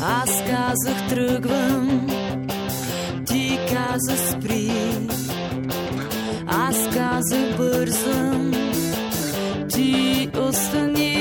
Аз казах тръгвам, ти каза спри. Аз казах бързам, ти остани.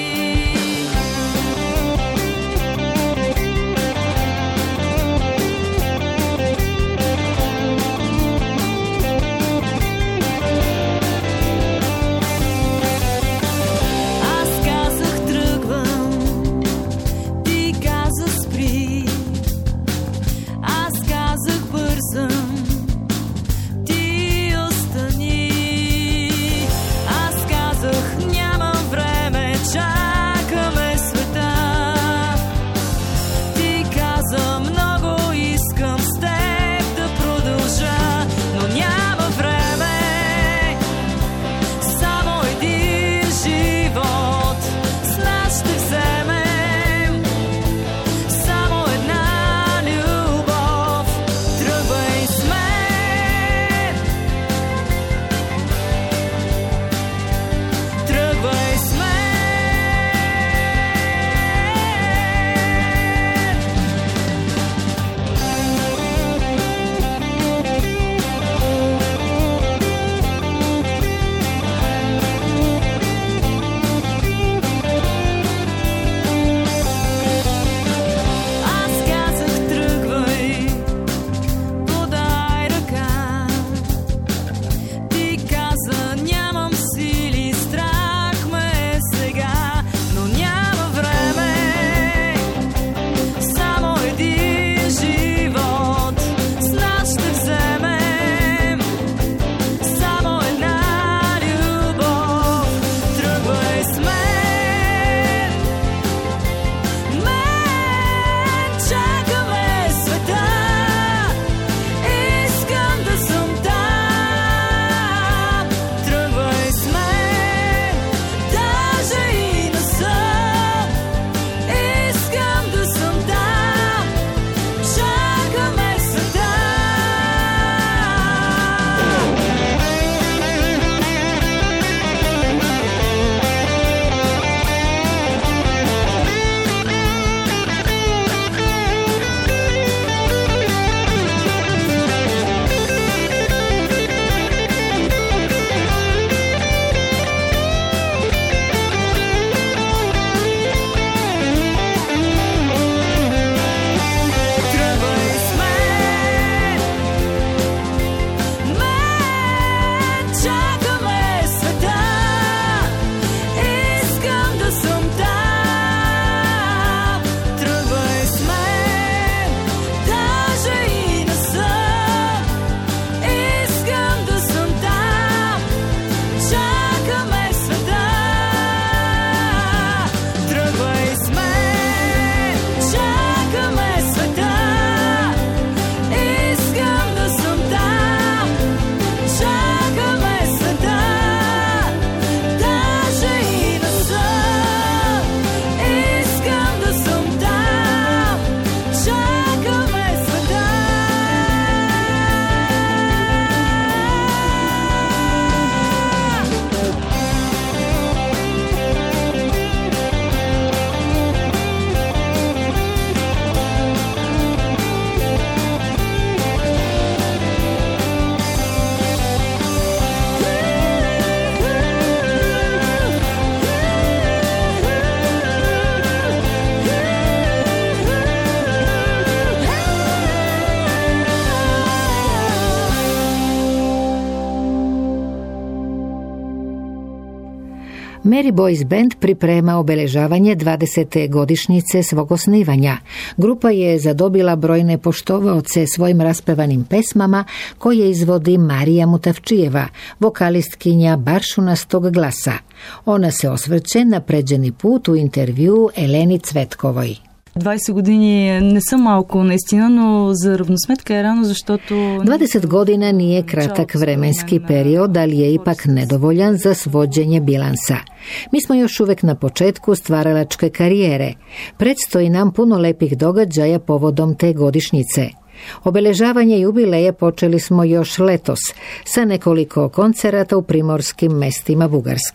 Mary Boys Band priprema obeležavanje 20. godišnjice svog osnivanja. Grupa je zadobila brojne poštovaoce svojim raspevanim pesmama koje izvodi Marija Mutavčijeva, vokalistkinja baršunastog glasa. Ona se osvrće na pređeni put u intervju Елени Цветковой. 20 години не са малко наистина, но за равносметка е рано, защото... 20 godina nije kratak vremenski period, ali je ipak nedovoljan za svođenje bilansa. Mi smo još uvijek na početku stvaralačke karijere. Predstoji nam puno lepih događaja povodom te godišnjice. Obeležavanje jubileje počeli smo još letos sa nekoliko koncerata u primorskim mestima Bugarske.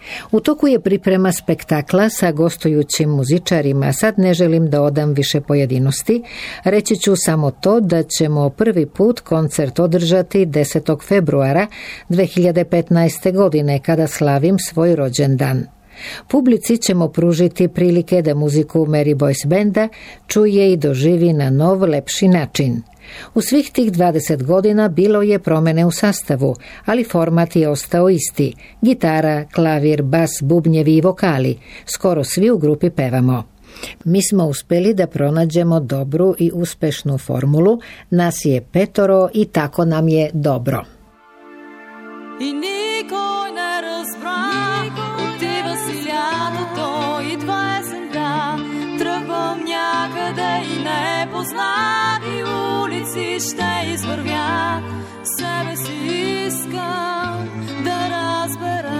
U toku je priprema spektakla sa gostujućim muzičarima. Sad ne želim da odam više pojedinosti. Reći ću samo to da ćemo prvi put koncert održati 10. februara 2015. godine kada slavim svoj rođendan. Publici ćemo pružiti prilike da muziku Mary Boyce Banda čuje i doživi na nov, lepši način. U svih tih 20 godina bilo je promjene u sastavu, ali format je ostao isti. Gitara, klavir, bas, bubnjevi i vokali. Skoro svi u grupi pevamo. Mi smo uspjeli da pronađemo dobru i uspešnu formulu. Nas je 5 i tako nam je dobro. И никой не разбра, отива си лятото, идва есента, тръгвам някъде и непознати улици ще извървя, себе си искам да разбера.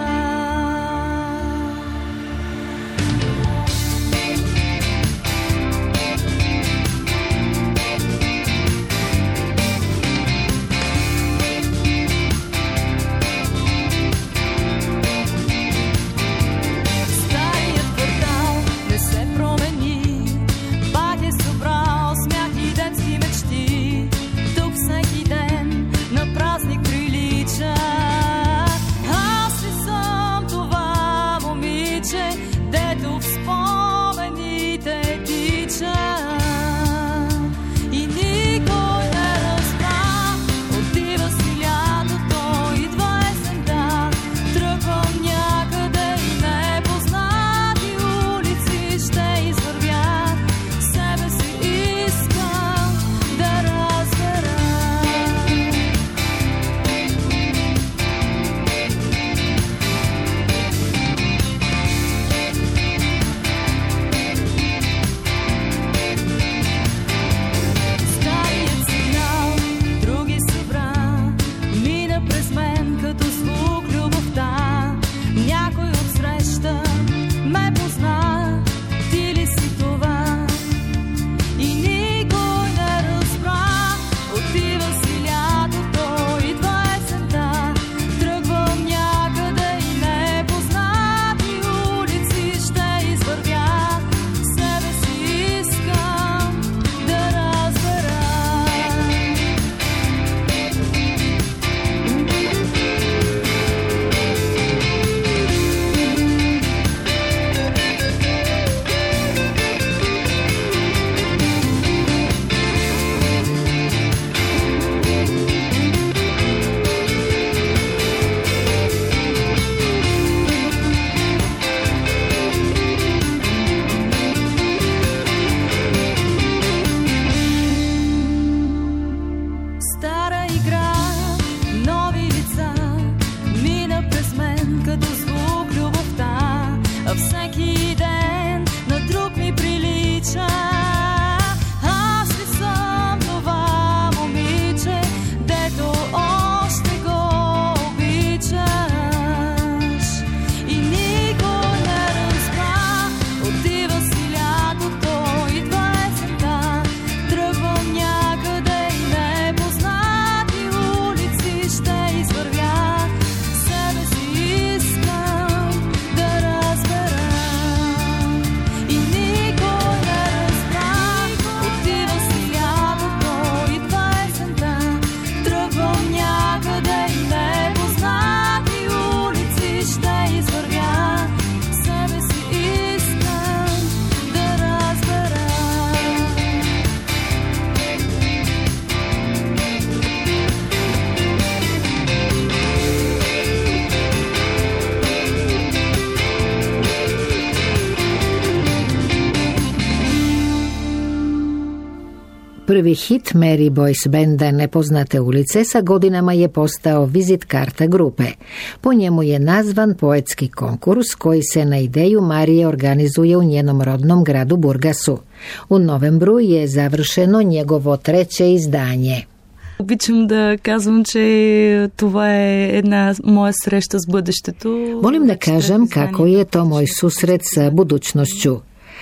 Prvi hit Mary Boyce Banda Nepoznate ulice sa godinama je postao vizit karta grupe. Po njemu je nazvan poetski konkurs koji se na ideju Marije organizuje u njenom rodnom gradu Burgasu. U novembru je završeno njegovo 3. izdanje. Обичам да казвам, че това е една моя среща с бъдещето. Volim da kažem kako je to moj susret sa budućnošću.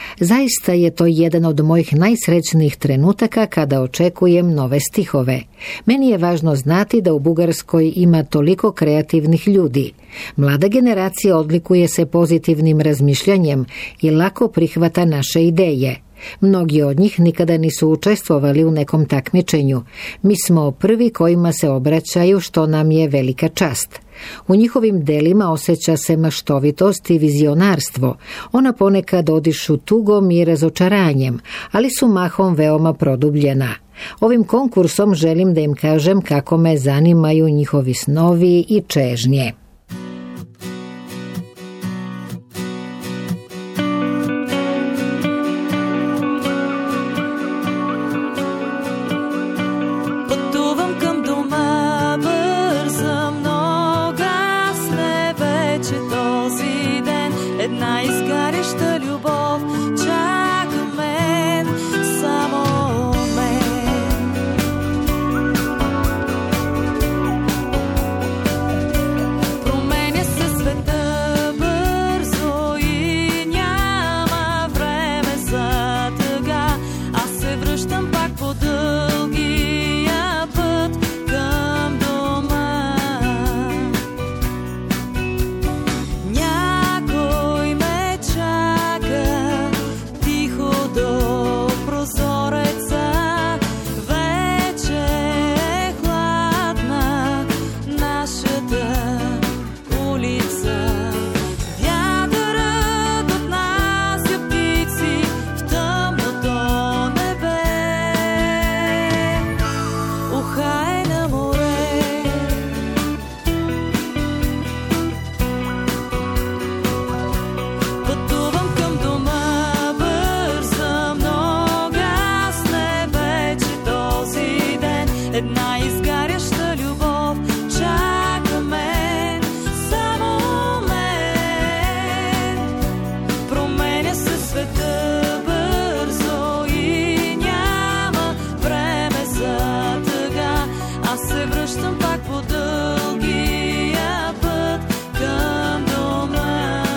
Zaista je to jedan od mojih najsrećnijih trenutaka kada očekujem nove stihove. Meni je važno znati da u Bugarskoj ima toliko kreativnih ljudi. Mlada generacija odlikuje se pozitivnim razmišljanjem i lako prihvata naše ideje. Mnogi od njih nikada nisu učestvovali u nekom takmičenju. Mi smo prvi kojima se obraćaju, što nam je velika čast. U njihovim delima osjeća se maštovitost i vizionarstvo. Ona ponekad odišu tugom i razočaranjem, ali su mahom veoma produbljena. Ovim konkursom želim da im kažem kako me zanimaju njihovi snovi i čežnje. Една изгаряща любов чака мен, само мен. Променя се света бързо и няма време за тъга. Аз се връщам пак по дългия път към дома. Една изгаряща любов чака мен, само мен. Променя се света бързо и няма време за тъга. Аз се връщам пак по дългия път към дома.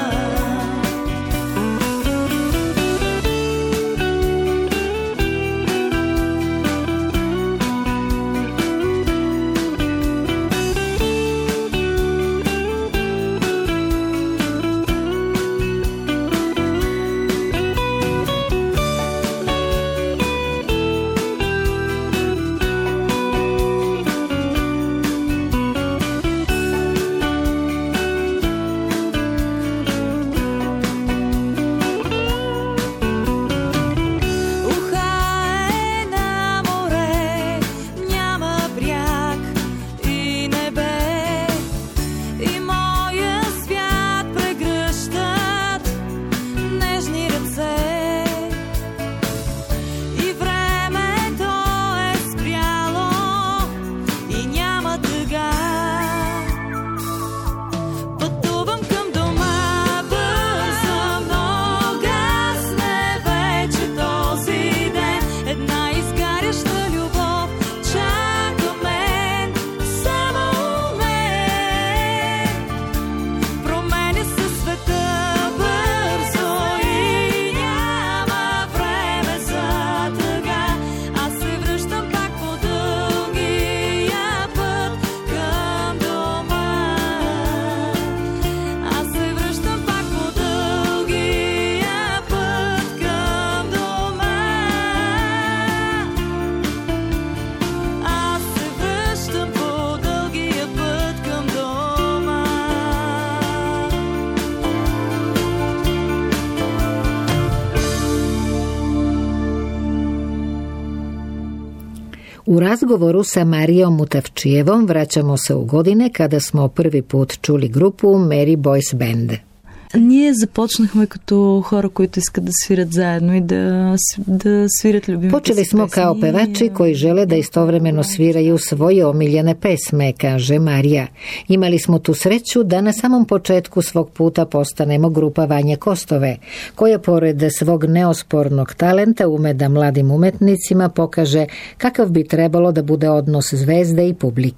U razgovoru sa Marijom Mutavčijevom vraćamo se u godine kada smo prvi put čuli grupu Meri Boys Band. Ние започнахме като хора, които искат да свират заедно и да свират любимите си Počeli smo kao pevači koji žele da istovremeno sviraju svoje omiljene pesme, kaže Marija. Imali smo tu sreću da na samom početku svog puta postanemo grupa Vanje Kostove, koja pored svog neospornog talenta ume da mladim umetnicima pokaže kakav bi trebalo da bude odnos zvezde i publike.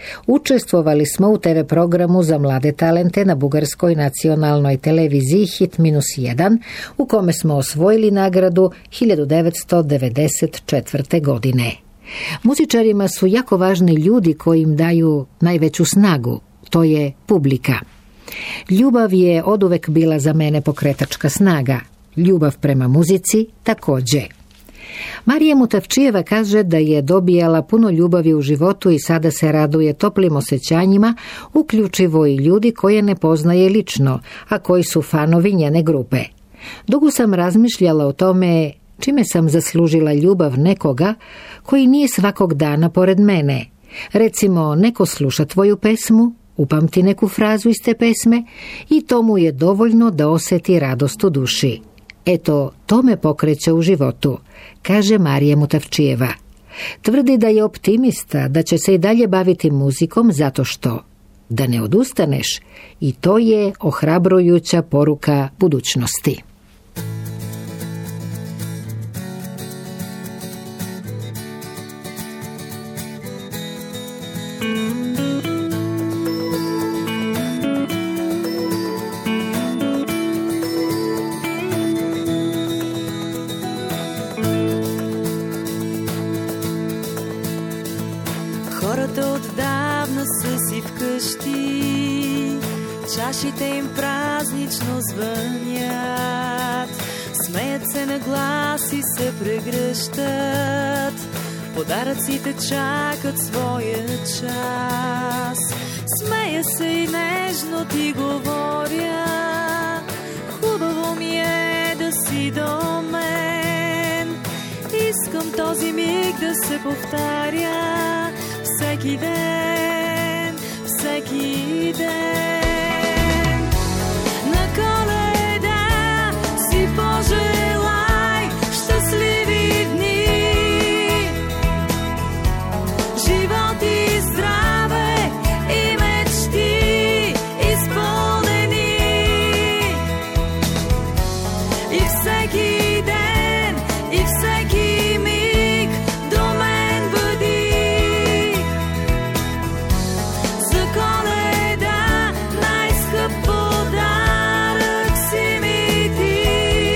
Učestvovali smo u TV programu za mlade talente na bugarskoj nacionalnoj televiziji Hit -1, u kome smo osvojili nagradu 1994. godine. Muzičarima su jako važni ljudi koji im daju najveću snagu, to je publika. Ljubav je oduvek bila za mene pokretačka snaga, ljubav prema muzici također. Marija Mutavčijeva kaže da je dobijala puno ljubavi u životu i sada se raduje toplim osjećanjima, uključivo i ljudi koje ne poznaje lično, a koji su fanovi njene grupe. Dugo sam razmišljala o tome čime sam zaslužila ljubav nekoga koji nije svakog dana pored mene. Recimo, neko sluša tvoju pesmu, upamti neku frazu iz te pesme i to mu je dovoljno da osjeti radost u duši. Eto, to me pokreće u životu, kaže Marija Mutavčijeva. Tvrdi da je optimista, da će se i dalje baviti muzikom zato što da ne odustaneš, i to je ohrabrujuća poruka budućnosti. Хората отдавна са си вкъщи, чашите им празнично звънят, смеят се на глас и се прегръщат, подаръците чакат своя час. Смея се и нежно ти говоря, хубаво ми е да си до мен. Искам този миг да се повтаря всеки ден, всеки ден. На Коледа си пожелай щастливи дни, живот и здраве и мечти изпълнени. И всеки ден, и всеки миг до мен бъди. За Коледа най-скъп подарък си ми ти.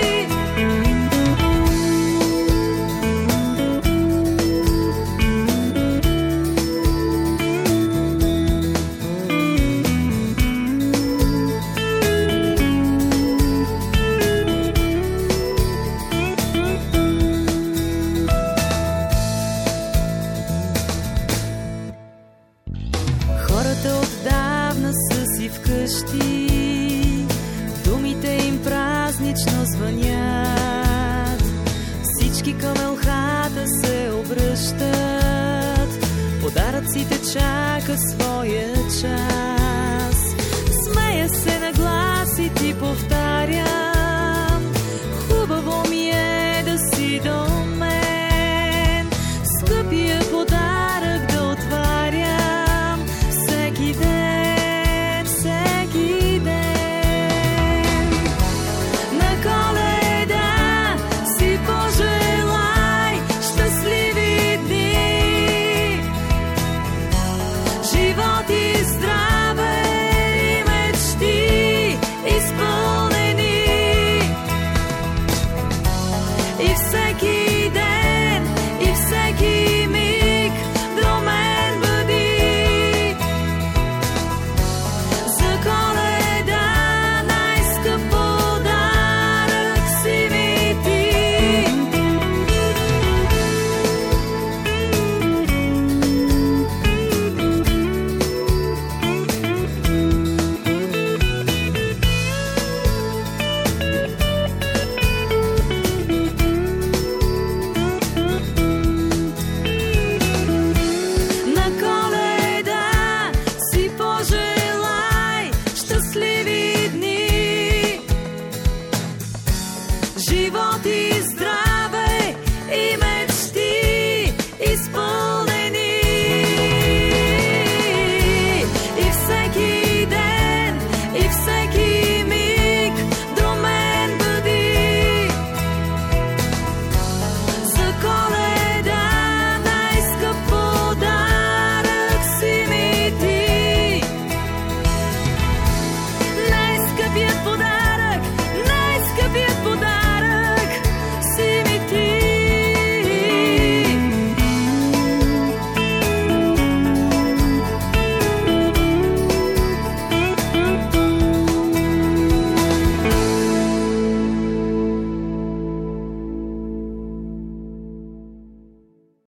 Хората отдавна са си вкъщи, думите им празнично звънят, всички към елхата се обръщат, подаръците чакат своя час. Смея се на глас и ти повтарям, хубаво ми е да си до мен, скъпия подарък да отварям всеки ден, всеки ден. На Коледа си пожелай щастливи дни, живот и здраве и мечти изпълнени. И всеки ден, и всеки миг до мен бъди. За Коледа най-скъп подарък си ми ти. На Коледа си пожелай щастливи